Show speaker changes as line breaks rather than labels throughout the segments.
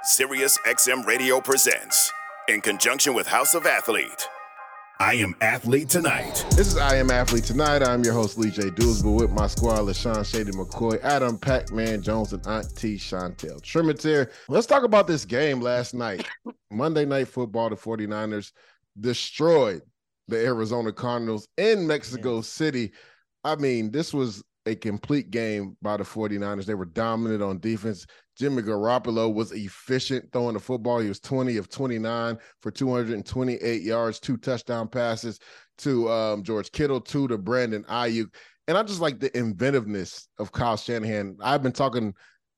Sirius XM Radio presents, in conjunction with House of Athlete, I Am Athlete Tonight.
This is I Am Athlete Tonight. I'm your host, Lee J. Doolsville, with my squad, LaShawn Shady McCoy, Adam Pac-Man Jones, and Auntie Chantel Tremitiere. Let's talk about this game last night. Monday Night Football, the 49ers destroyed the Arizona Cardinals in Mexico City. I mean, this was a complete game by the 49ers. They were dominant on defense. Jimmy Garoppolo was efficient throwing the football. He was 20 of 29 for 228 yards, 2 touchdown passes to George Kittle, 2 to Brandon Ayuk. And I just like the inventiveness of Kyle Shanahan. I've been talking,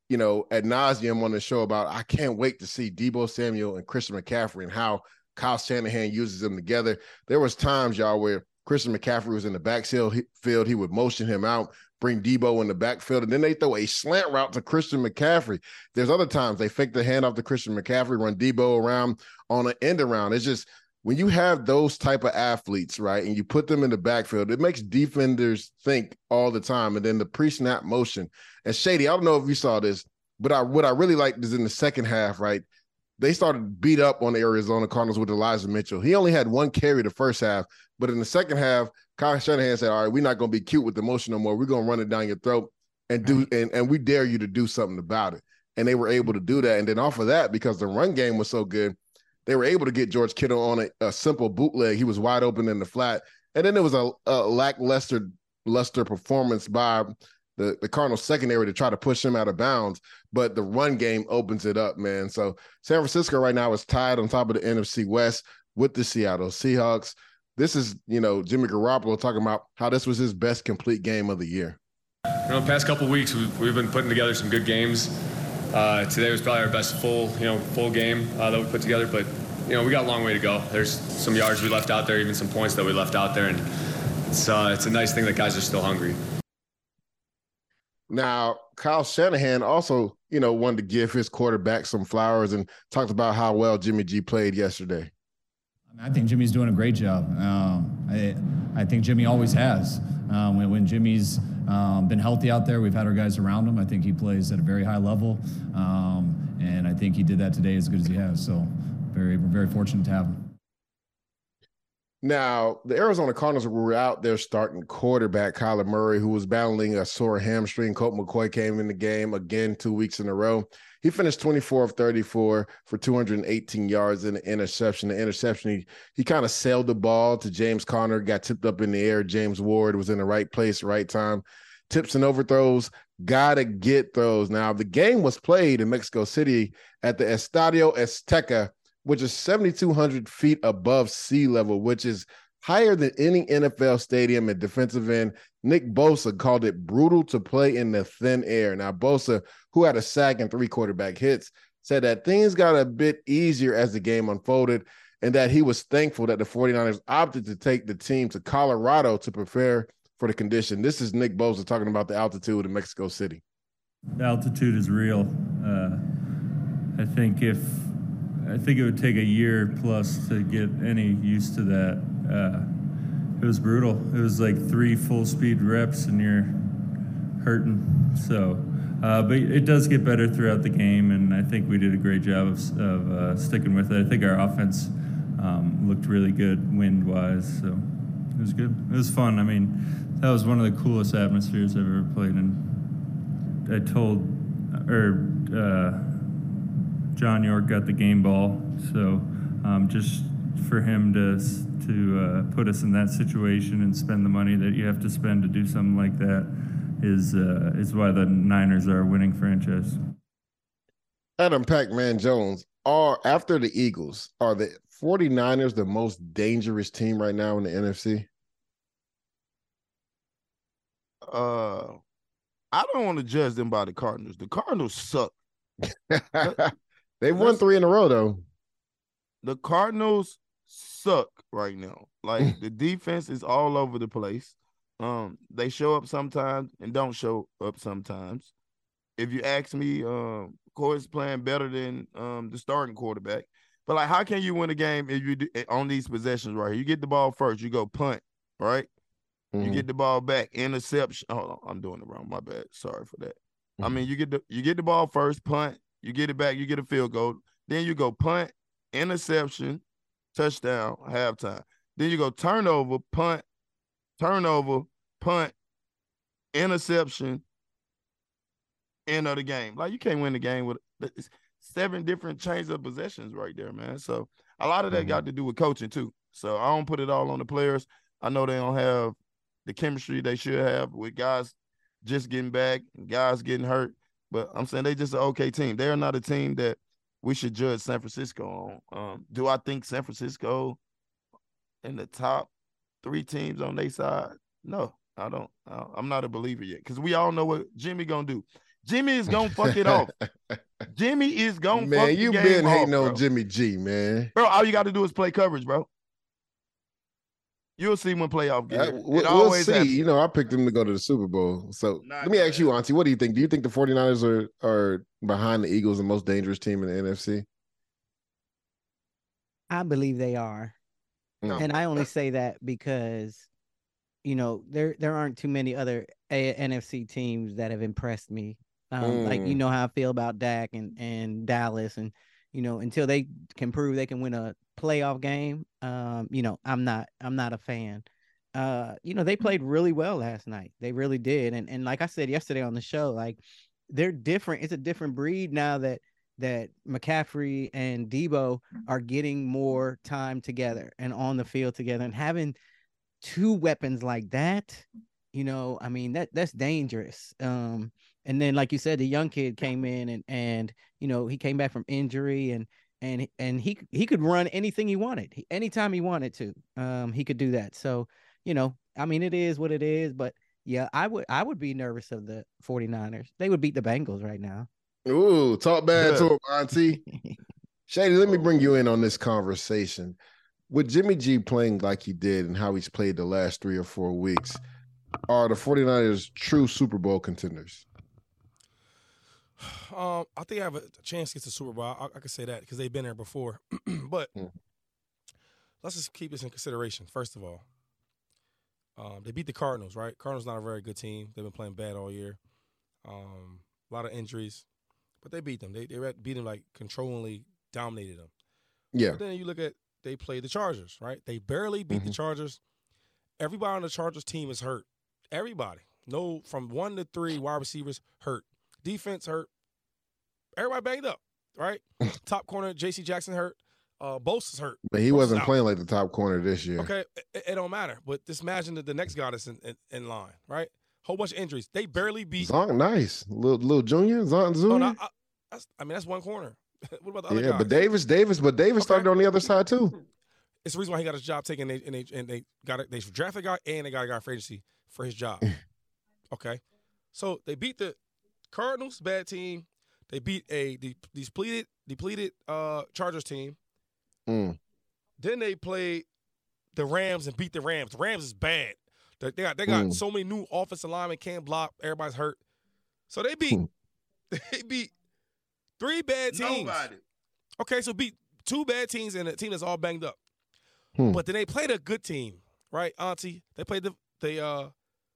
ad nauseum on the show about I can't wait to see Deebo Samuel and Christian McCaffrey and how Kyle Shanahan uses them together. There was times, y'all, where Christian McCaffrey was in the backfield. He would motion him out, bring Deebo in the backfield, and then they throw a slant route to Christian McCaffrey. There's other times they fake the handoff to Christian McCaffrey, run Deebo around on an end around. It's just when you have those type of athletes, right, and you put them in the backfield, it makes defenders think all the time. And then the pre-snap motion. And Shady, I don't know if you saw this, but what I really liked is in the second half, right, they started beat up on the Arizona Cardinals with Elijah Mitchell. He only had 1 carry the first half, but in the second half, Kyle Shanahan said, all right, we're not going to be cute with the motion no more. We're going to run it down your throat and we dare you to do something about it. And they were able to do that. And then off of that, because the run game was so good, they were able to get George Kittle on a simple bootleg. He was wide open in the flat. And then there was a lackluster performance by the Cardinals secondary to try to push him out of bounds. But the run game opens it up, man. So San Francisco right now is tied on top of the NFC West with the Seattle Seahawks. This is, Jimmy Garoppolo talking about how this was his best complete game of the year.
The past couple of weeks, we've been putting together some good games. Today was probably our best full game that we put together. But, we got a long way to go. There's some yards we left out there, even some points that we left out there. And it's a nice thing that guys are still hungry.
Now, Kyle Shanahan also, wanted to give his quarterback some flowers and talked about how well Jimmy G played yesterday.
I think Jimmy's doing a great job. I think Jimmy always has. When Jimmy's been healthy out there, we've had our guys around him. I think he plays at a very high level, and I think he did that today as good as he has. So we're very fortunate to have him.
Now, the Arizona Cardinals were out there starting quarterback Kyler Murray, who was battling a sore hamstring. Colt McCoy came in the game again 2 weeks in a row. He finished 24 of 34 for 218 yards and an interception. The interception, he kind of sailed the ball to James Conner, got tipped up in the air. James Ward was in the right place, right time. Tips and overthrows, got to get those. Now, the game was played in Mexico City at the Estadio Azteca, which is 7,200 feet above sea level, which is higher than any NFL stadium. At defensive end, Nick Bosa called it brutal to play in the thin air. Now, Bosa, who had a sack and 3 quarterback hits, said that things got a bit easier as the game unfolded and that he was thankful that the 49ers opted to take the team to Colorado to prepare for the condition. This is Nick Bosa talking about the altitude in Mexico City.
The altitude is real. I think it would take a year plus to get any used to that. It was brutal. It was like 3 full speed reps and you're hurting. So, but it does get better throughout the game, and I think we did a great job of sticking with it. I think our offense looked really good wind-wise, so it was good. It was fun. I mean, that was one of the coolest atmospheres I've ever played in. I told, John York got the game ball, so just for him to put us in that situation and spend the money that you have to spend to do something like that is why the Niners are a winning franchise.
Adam Pac-Man Jones, after the Eagles, are the 49ers the most dangerous team right now in the NFC?
I don't want to judge them by the Cardinals. The Cardinals suck.
They've won 3 in a row, though.
The Cardinals suck right now. Like, the defense is all over the place. They show up sometimes and don't show up sometimes. If you ask me, Corey's playing better than the starting quarterback. But, like, how can you win a game if you on these possessions right here? You get the ball first, you go punt, right? Mm-hmm. You get the ball back, interception. Hold on, I'm doing it wrong. My bad. Sorry for that. Mm-hmm. I mean, you get the ball first, punt. You get it back, you get a field goal. Then you go punt, interception, touchdown, halftime. Then you go turnover, punt, interception, end of the game. Like, you can't win the game with 7 different chains of possessions right there, man. So a lot of that got to do with coaching too. So I don't put it all on the players. I know they don't have the chemistry they should have with guys just getting back and guys getting hurt. But I'm saying they just an okay team. They are not a team that we should judge San Francisco on. Do I think San Francisco in the top 3 teams on their side? No, I don't. I'm not a believer yet, because we all know what Jimmy gonna do. Jimmy is gonna fuck it off. Jimmy is gonna fuck the game off. Man, you been hating on
Jimmy G, man.
Bro, all you got to do is play coverage, bro. You'll see when playoff games.
We'll see. Happens. You know, I picked them to go to the Super Bowl. So let me ask you, Auntie, what do you think? Do you think the 49ers are behind the Eagles, the most dangerous team in the NFC?
I believe they are. No. And I only say that because, you know, there aren't too many other NFC teams that have impressed me. Like, you know how I feel about Dak and Dallas, and, you know, until they can prove they can win a playoff game, you know, I'm not a fan. You know, they played really well last night. They really did. And like I said yesterday on the show, like, they're different. It's a different breed now that McCaffrey and Debo are getting more time together and on the field together, and having 2 weapons like that, you know, I mean, that's dangerous. And then, like you said, the young kid came in and you know, he came back from injury, and he could run anything he wanted. Anytime he wanted to, he could do that. So, you know, I mean, it is what it is, but yeah, I would be nervous of the 49ers. They would beat the Bengals right now.
Ooh, talk bad to him, Auntie. Shady, let me bring you in on this conversation. With Jimmy G playing like he did and how he's played the last 3 or 4 weeks, are the 49ers true Super Bowl contenders?
I think I have a chance to get to the Super Bowl. I could say that because they've been there before. But let's just keep this in consideration. First of all, they beat the Cardinals, right? Cardinals not a very good team. They've been playing bad all year. A lot of injuries. But they beat them. They beat them, like, controllingly dominated them.
Yeah.
But then you look at, they played the Chargers, right? They barely beat the Chargers. Everybody on the Chargers team is hurt. Everybody. No, from 1 to 3 wide receivers hurt. Defense hurt. Everybody banged up, right? Top corner, J.C. Jackson hurt. Bosa's hurt.
But he wasn't playing like the top corner this year.
Okay, it don't matter. But just imagine the next guy that's in line, right? Whole bunch of injuries. They barely beat.
Zonk, nice. Little Junior, Zonk Junior.
That's one corner. What about the other guys?
Yeah, but Davis started on the other side too.
It's the reason why he got his job taken, and they drafted a guy, and they got a guy for agency for his job. Okay, so they beat the Cardinals, bad team. They beat a depleted Chargers team. Then they played the Rams and beat the Rams. The Rams is bad. They got so many new offensive linemen, can't block. Everybody's hurt. So they beat 3 bad teams.
Nobody.
Okay, so beat 2 bad teams and a team that's all banged up. But then they played a good team, right, Auntie? They played the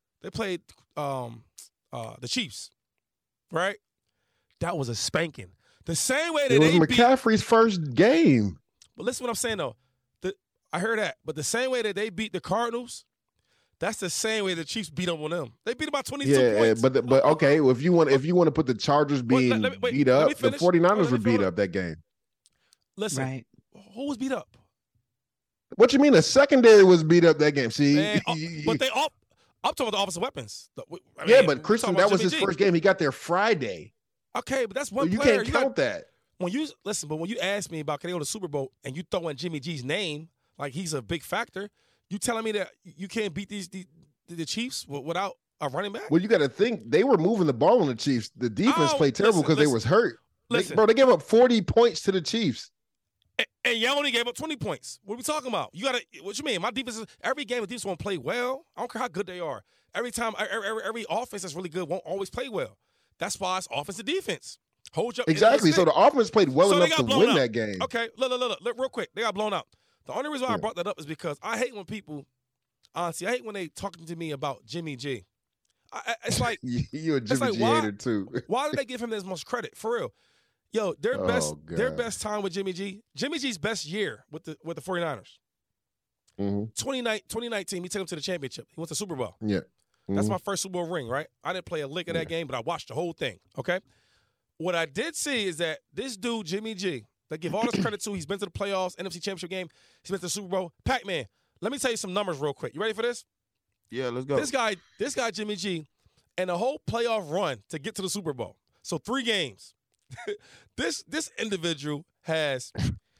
Chiefs, right? That was a spanking. The same way that
it was McCaffrey's first game.
But listen, what I'm saying though. I heard that, but the same way that they beat the Cardinals, that's the same way the Chiefs beat them on them. They beat them by 22 points.
But okay, well, if you want to put the Chargers being beat up, the 49ers were beat up that game.
Listen,
right.
Who was beat up?
What you mean? The secondary was beat up that game. See,
man, but I'm talking about the offensive weapons.
But Christian, that was his first game. He got there Friday.
Okay, but that's one
you
player.
Can't count that.
When you ask me about can they go to the Super Bowl and you throw in Jimmy G's name like he's a big factor, you telling me that you can't beat the Chiefs without a running back?
Well, you got to think they were moving the ball on the Chiefs. The defense played terrible because they was hurt. They gave up 40 points to the Chiefs.
And you only gave up 20 points. What are we talking about? What you mean? My defense is every game the defense won't play well. I don't care how good they are. Every time, every offense that's really good won't always play well. That's why it's offense and defense. Hold up.
Exactly. So the offense played well enough to win that game.
Okay, look, real quick. They got blown out. The only reason why I brought that up is because I hate when people, honestly, I hate when they talking to me about Jimmy G. It's like
you're a Jimmy G hater too.
Why did they give him this much credit? For real. Yo, their
God.
best time with Jimmy G. Jimmy G's best year with the 49ers. 2019, he took him to the championship. He went to the Super Bowl.
Yeah.
That's my first Super Bowl ring, right? I didn't play a lick of that game, but I watched the whole thing, okay? What I did see is that this dude, Jimmy G, that give all this credit to, he's been to the playoffs, NFC Championship game, he's been to the Super Bowl. Pac-Man, let me tell you some numbers real quick. You ready for this?
Yeah, let's go.
This guy, Jimmy G, and the whole playoff run to get to the Super Bowl. So 3 games. This individual has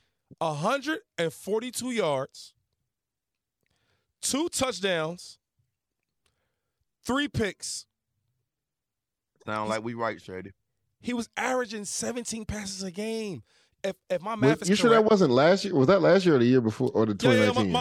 142 yards, 2 touchdowns, 3 picks.
Sound like we right, Shady.
He was averaging 17 passes a game. If my math is
you
correct,
sure that wasn't last year? Was that last year or the year before or the 2019?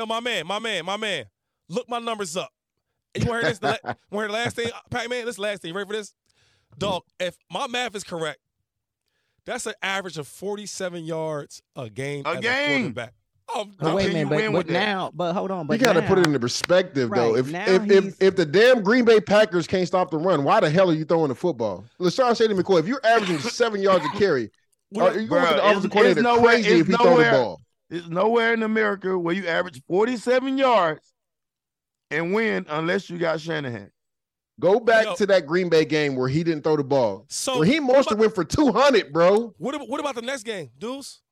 My man. Look my numbers up. You want to hear this? Want to hear the last thing, Pac-Man? This last thing. You ready for this? Dog, if my math is correct, that's an average of 47 yards a game as a quarterback.
But wait a minute, but hold on. But
you got to put it into perspective, though.
Right,
If the damn Green Bay Packers can't stop the run, why the hell are you throwing the football? LaShawn Shady McCoy, if you're averaging 7 yards a carry, are you going to the offensive coordinator crazy if he throw the ball?
There's nowhere in America where you average 47 yards and win unless you got Shanahan.
Go back to that Green Bay game where he didn't throw the ball.
So
Raheem Mostert went for 200, bro.
What about the next game, Deuce?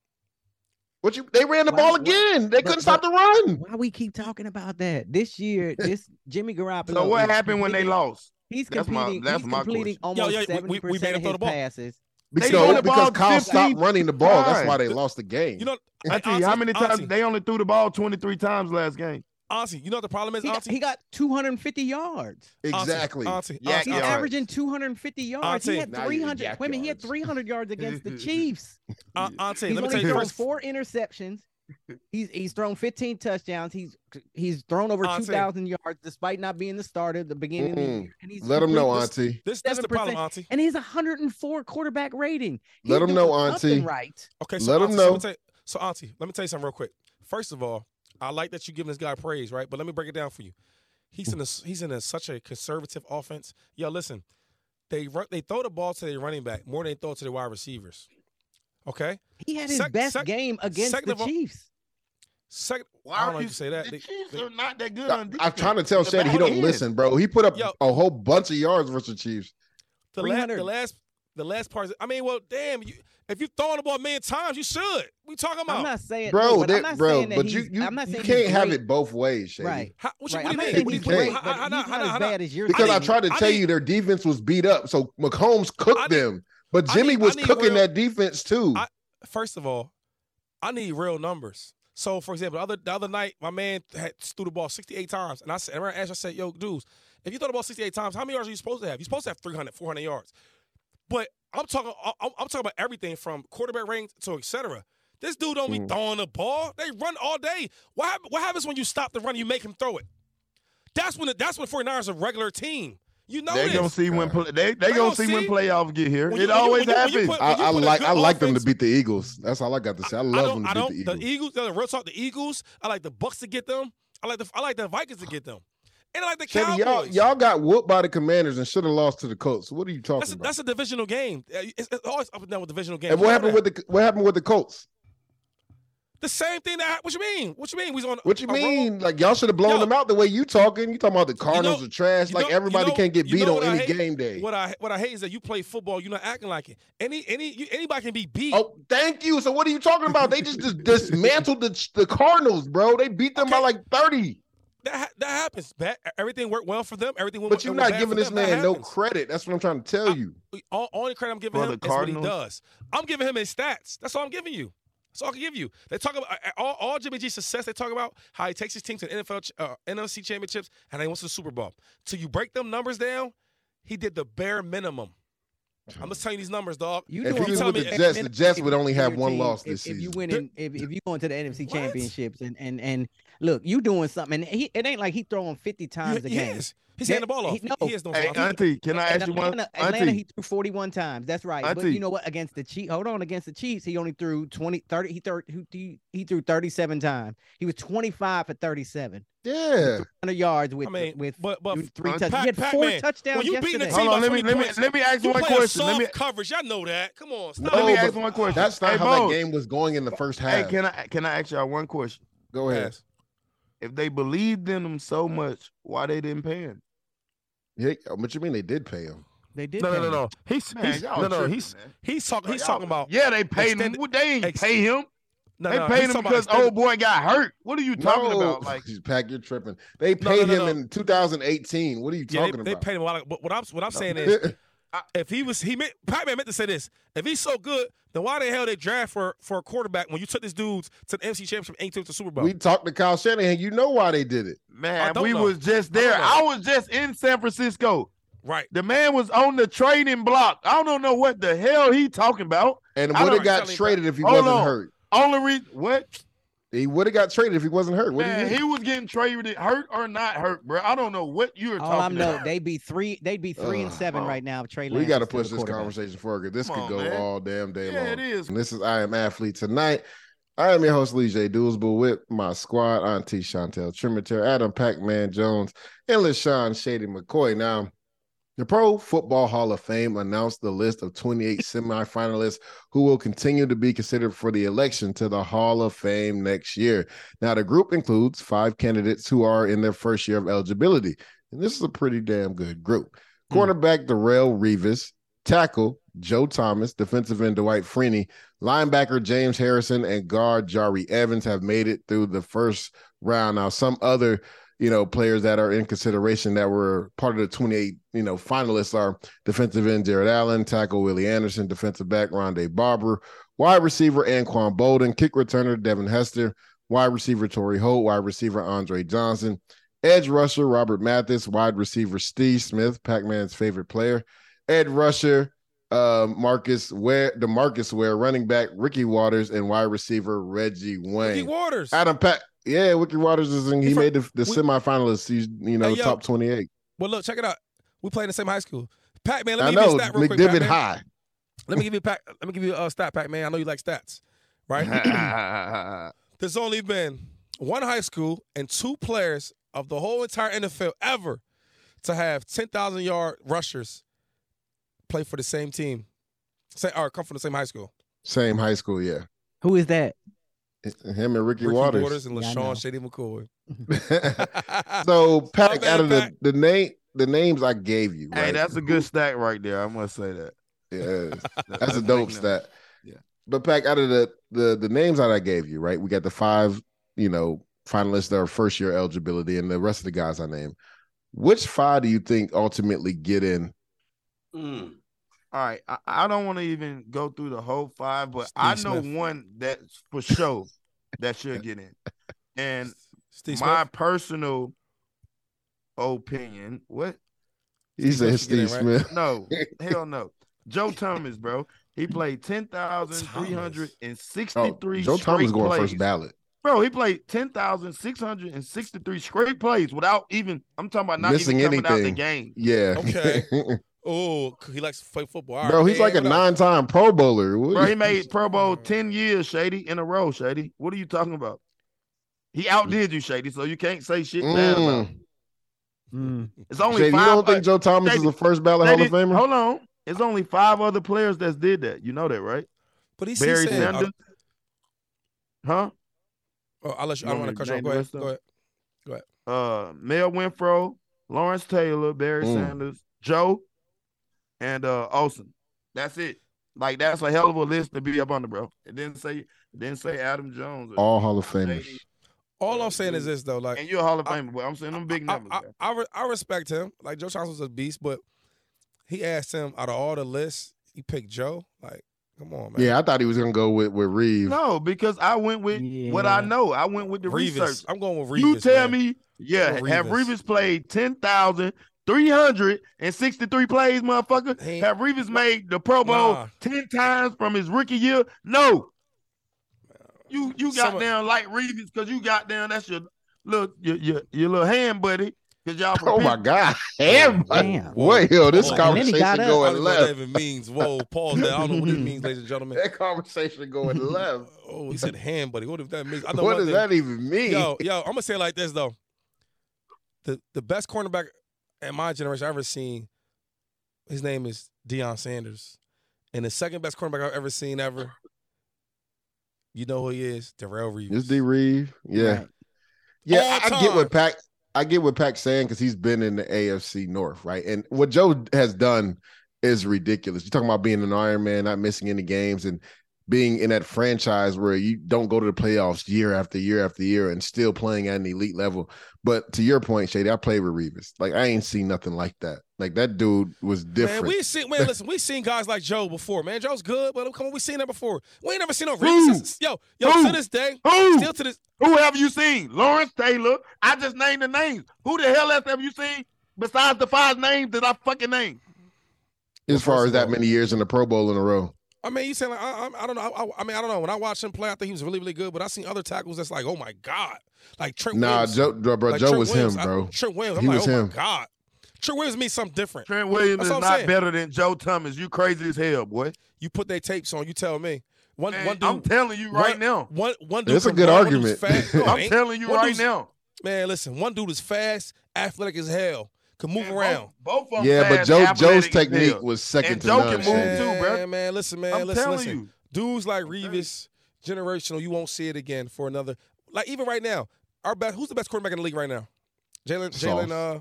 They ran the ball again. They couldn't stop the run.
Why we keep talking about that? This year, this Jimmy Garoppolo.
So what happened when they lost?
He's completing almost 70% of his passes.
Because Kyle stopped running the ball. That's why they lost the game.
You know,
Auntie, how many times they only threw the ball 23 times last game?
Auntie, you know what the problem is, Auntie?
He got 250 yards.
Exactly.
Auntie.
He's averaging 250 yards.
Auntie.
He had 300. Wait a minute, he had 300 yards against the Chiefs.
Auntie,
he's
let me
only
tell you
thrown
first.
4 interceptions. He's thrown 15 touchdowns. He's thrown over 2,000 yards despite not being the starter at the beginning of the year. And he's
let him know, Auntie.
This is the problem, Auntie.
And he's 104 quarterback rating.
Let him know, Auntie.
Right.
Okay, so
let him know.
So, Auntie, let me tell you something real quick. First of all, I like that you're giving this guy praise, right? But let me break it down for you. He's in such a conservative offense. Yo, listen, they throw the ball to their running back more than they throw it to their wide receivers. Okay?
He had his best game against the Chiefs.
I don't know if you say that.
The Chiefs are not that good on defense.
I'm trying to tell Shady he don't listen, bro. He put up a whole bunch of yards versus the Chiefs.
The last part. I mean, well, damn, if you throwing the ball a million times, you should. We talking about?
I'm not saying,
bro,
I'm not saying
but you can't have it both ways, Shady.
Right.
What do you
I'm not
mean?
saying he's great, but he's not as bad as yours.
Because I tried to tell you their defense was beat up, so Mahomes cooked them. But Jimmy was cooking that defense too.
First of all, I need real numbers. So, for example, the other night, my man threw the ball 68 times. And I said, yo, dudes, if you throw the ball 68 times, how many yards are you supposed to have? You're supposed to have 300, 400 yards. But I'm talking about everything from quarterback range to et cetera. This dude don't be throwing the ball. They run all day. What happens when you stop the run and you make him throw it? That's when 49ers are a regular team. You know
they gonna see when they gonna see when playoffs get here. It always happens.
I like them to beat the Eagles. That's all I got to say. I love them to beat the Eagles.
Real talk, the Eagles. I like the Bucks to get them. I like the Vikings to get them. And I like the Cowboys.
Y'all got whooped by the Commanders and should have lost to the Colts. What are you talking about?
That's a divisional game. It's always up and down with divisional games.
And what happened with the Colts?
The same thing what you mean? What you mean?
What you mean? Like y'all should have blown them out the way you talking. You talking about the Cardinals are trash. Like everybody can't get beat on any game day.
What I hate is that you play football, you're not acting like it. Anybody can be beat.
Oh, thank you. So what are you talking about? They just dismantled the Cardinals, bro. They beat them by like 30.
That happens. Everything worked well for them.
But you're not giving this man no credit. That's what I'm trying to tell you.
Only credit I'm giving him is what he does. I'm giving him his stats. That's all I'm giving you. That's all I can give you. They talk about all Jimmy G's success. They talk about how he takes his team to the NFC championships and he wants the Super Bowl. Till you break them numbers down, he did the bare minimum. I'm just telling you these numbers, dog.
If he was with the Jets would only have one loss this season.
If you win, if you go into the NFC championships and look, you doing something. And it ain't like he throwing 50 times a game.
He's handing the ball off.
He
has no
Hey, Auntie, can I ask you one?
Atlanta, he threw 41 times. That's right. Auntie. But you know what? Against the Chiefs, against the Chiefs, he only threw 30. He threw 37 times. He was 25 for 37.
Yeah.
100 yards with
but
three touchdowns. He had
Pac-Man,
4 touchdowns
when you beating
yesterday.
the team
Hold on,
by
let
20
me
points,
ask
you
one
playing
question.
soft coverage. Y'all know that. Come on, stop.
Let me
No,
ask
but
one question.
That's not
Hey,
how
Bo.
that game was going in the first
Hey,
half.
can I ask y'all one question?
Go ahead.
Yes.
If they believed in him so much, why they didn't pay him?
Yeah, what you mean they did pay him?
They did.
No. He's talking about.
Yeah, they paid him. They ain't pay him. They paid him because old boy got hurt. What are you talking about? Like,
Pack, you're tripping. They paid him in 2018. What are you talking about?
They paid him a lot. But what I'm saying is, if Pac-Man meant to say this. If he's so good, then why the hell they draft for a quarterback when you took these dudes to the NFC Championship and to the Super Bowl?
We talked to Kyle Shanahan. You know why they did it.
Man, we was just there. I was just in San Francisco.
Right.
The man was on the trading block. I don't know what the hell he talking about.
And would have got traded if he wasn't hurt.
Only reason what?
He would have got traded if he wasn't hurt. What do you mean?
He was getting traded, hurt or not hurt, bro. I don't know what you were talking about.
They'd be 3-7 right now. Trey Lance.
We got to push this conversation forward. This could go all damn day long.
Yeah, it is.
And this is I Am Athlete Tonight. I am your host, Lee J. Doolsville, with my squad, Auntie Chantel Trimitere, Adam Pac-Man Jones, and LaShawn Shady McCoy. Now, the Pro Football Hall of Fame announced the list of 28 semifinalists who will continue to be considered for the election to the Hall of Fame next year. Now, the group includes 5 candidates who are in their first year of eligibility, and this is a pretty damn good group. Cornerback Darrelle Revis, tackle Joe Thomas, defensive end Dwight Freeney, linebacker James Harrison, and guard Jari Evans have made it through the first round. Now, some other players that are in consideration that were part of the 28, finalists are defensive end Jared Allen, tackle Willie Anderson, defensive back Rondé Barber, wide receiver Anquan Bolden, kick returner Devin Hester, wide receiver Torrey Holt, wide receiver Andre Johnson, edge rusher Robert Mathis, wide receiver Steve Smith, Pac-Man's favorite player, edge rusher DeMarcus Ware, running back Ricky Waters, and wide receiver Reggie Wayne.
Ricky Waters.
Yeah, Ricky Waters he made the semifinalists. He's top 28.
Well, look, check it out. We played in the same high school. Pac-Man, let me give you a stat real quick. McDivitt
High.
Let me give you a stat, Pac-Man. I know you like stats, right? There's only been one high school and 2 players of the whole entire NFL ever to have 10,000-yard rushers play for the same team, or come from the same high school.
Same high school, yeah.
Who is that?
Him and Ricky Waters
and LaShawn Shady McCoy.
So, Pac, out of the names I gave you, right?
Hey, that's a good stat right there. I must say that.
Yeah, that's a dope stat.
Yeah.
But Pac, out of the names that I gave you, right? We got the 5, finalists that are first year eligibility, and the rest of the guys I named. Which 5 do you think ultimately get in?
All right, I don't want to even go through the whole 5, but I know one that's for sure that should get in. And my personal opinion, what?
He said Steve Smith.
No, hell no. Joe Thomas, bro. He played 10,363
Joe Thomas going
plays.
first ballot.
Bro, he played 10,663 straight plays without even, I'm talking about not
missing
even coming
anything.
out the game.
Yeah.
Okay. Oh, he likes to play football.
Bro, he's like a 9-time Pro Bowler.
Bro, he made Pro Bowl 10 years, Shady, in a row, Shady. What are you talking about? He outdid you, Shady, so you can't say shit bad about him. It's only
Shady,
5.
You don't think Joe Thomas is a first ballot Hall of Famer?
Hold on. It's only 5 other players that did that. You know that, right?
But he's
Barry Sanders. Huh?
Oh, I don't want to cut you off. Go ahead.
Mel Winfro, Lawrence Taylor, Barry Sanders, Joe, and Olsen. That's it. Like, that's a hell of a list to be up under, bro. It didn't say Adam Jones.
All Hall of Famers.
All I'm saying is this, though. Like,
and you're a Hall of Famer, but I'm saying them big numbers.
I respect him. Like, Joe Thomas was a beast, but he asked him, out of all the lists, he picked Joe. Like, come on, man.
Yeah, I thought he was going to go with Reeves.
No, because I went with what I know. I went with the research.
I'm going with Reeves.
You tell me, have Reeves played 10,363 plays, motherfucker? Have Reeves made the Pro Bowl 10 times from his rookie year? No. You got down like Reeves because you got down. That's your little hand buddy. Y'all
oh my God, hand buddy. Wait, this conversation going left.
What that even means? Whoa, pause that. I don't know what it means, ladies and gentlemen.
That conversation going left.
Oh, he said hand buddy. What if that means?
What does that even mean?
Yo, I'm gonna say it like this though. the best cornerback in my generation I've ever seen, his name is Deion Sanders. And the second best cornerback I've ever seen ever, you know who he is? Darrelle Reeves.
It's D. Reeve. Yeah.
Right.
Yeah, I get what Pac's saying because he's been in the AFC North, right? And what Joe has done is ridiculous. You're talking about being an Iron Man, not missing any games, and being in that franchise where you don't go to the playoffs year after year after year and still playing at an elite level. But to your point, Shady, I played with Revis. Like, I ain't seen nothing like that. Like, that dude was different.
Man, we seen guys like Joe before, man. Joe's good, but come on, we seen that before. We ain't never seen no Revis. Yo, to this day, still to this.
Who have you seen? Lawrence Taylor. I just named the names. Who the hell else have you seen besides the 5 names that I fucking named?
As far as that many years in the Pro Bowl in a row.
I mean, you saying like I don't know. I don't know. When I watched him play, I think he was really, really good. But I seen other tackles that's like, oh my god, like Trent Williams.
Joe was him, bro.
Trent Williams. I'm like, oh my god. Trent Williams means something different.
Trent Williams is not better than Joe Thomas. You crazy as hell, boy.
You put their tapes on. You tell me. One dude,
I'm telling you right now.
One dude.
It's a good argument.
I'm telling you right now.
Man, listen. One dude is fast, athletic as hell. Can move around.
Both of them.
Yeah, but Joe's technique was second to none.
And Joe can move too, bro.
Man, listen.
I'm telling you.
Dudes like Revis, generational. You won't see it again for another. Like even right now, who's the best quarterback in the league right now? Jalen.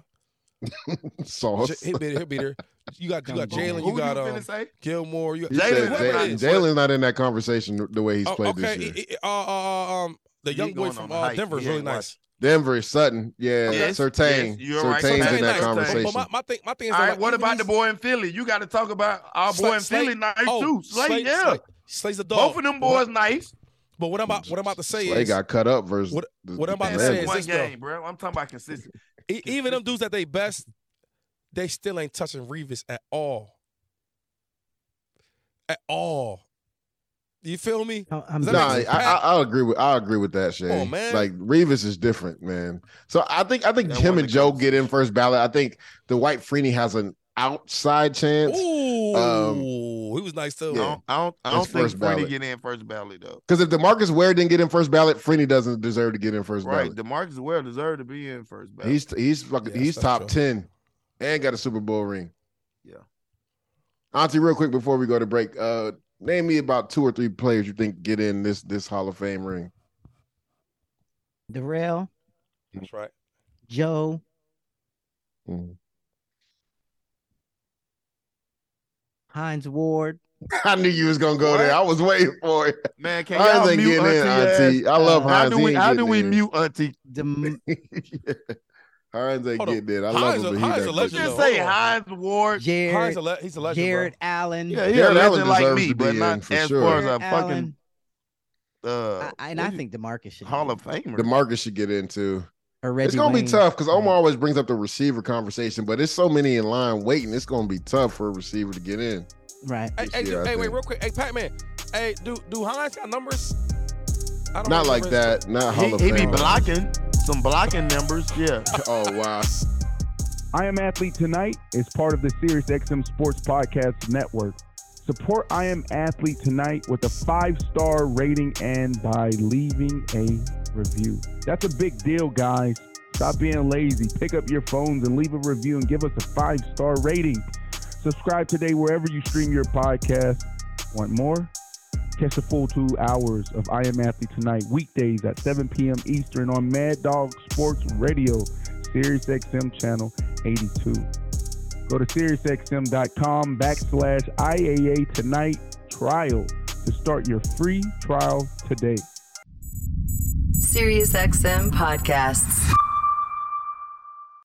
Sauce.
He'll be there. You got Jalen. You got Gilmore.
Jalen's not in that conversation the way he's played this year.
The young boy from Denver is really nice.
Denver, Sutton, Surtain. Surtain's in that conversation.
But my thing is,
all right, what about the boy in Philly? You got to talk about our boy in Philly, nice too. Slay, yeah.
Slay's the dog.
Both of them boys nice.
But what I'm about to say
Slay
is,
got cut up versus
what I'm about to say is
one
this,
game, bro. I'm talking about consistency.
Even them dudes that they best, they still ain't touching Revis at all. At all. You feel me?
I agree with that, Shay.
Come on, man.
Like Revis is different, man. So I think him and Joe get in first ballot. I think the White Freeney has an outside chance.
Ooh, he was nice too.
Yeah. I don't think Freeney get in first ballot though.
Because if DeMarcus Ware didn't get in first ballot, Freeney doesn't deserve to get in first ballot.
Right, DeMarcus Ware deserved to be in first ballot.
He's top 10 and got a Super Bowl ring.
Yeah.
Auntie, real quick before we go to break, name me about 2 or 3 players you think get in this Hall of Fame ring.
Darrell.
That's right.
Joe.
Mm-hmm.
Hines Ward.
I knew you was gonna go there. I was waiting for it.
Man, can y'all mute Auntie?
I love Hines.
How do we mute Auntie?
Hines ain't getting it. I love him.
Let's just say Hines Ward.
He's a legend.
Jared Allen.
Yeah, he's a legend like me, but not as far as a fucking.
And I think DeMarcus should.
Hall of Famer.
DeMarcus should get into.
It's
gonna be tough because Omar always brings up the receiver conversation, but there's so many in line waiting. It's gonna be tough for a receiver to get in.
Right.
Hey, wait, real quick. Hey, Pac-Man. Hey, do Hines got numbers?
Not like that. Not Hall of Fame.
He be blocking some blocking numbers. Yeah.
Oh wow.
I Am Athlete Tonight is part of the SiriusXM Sports Podcast Network. Support I Am Athlete Tonight with a 5-star rating and by leaving a review. That's a big deal, guys. Stop being lazy. Pick up your phones and leave a review and give us a 5-star rating. Subscribe today wherever you stream your podcast. Want more? Catch the full 2 hours of I Am Athlete Tonight weekdays at 7 p.m. Eastern on Mad Dog Sports Radio, SiriusXM Channel 82. Go to SiriusXM.com/IAA Tonight trial to start your free trial today.
SiriusXM Podcasts.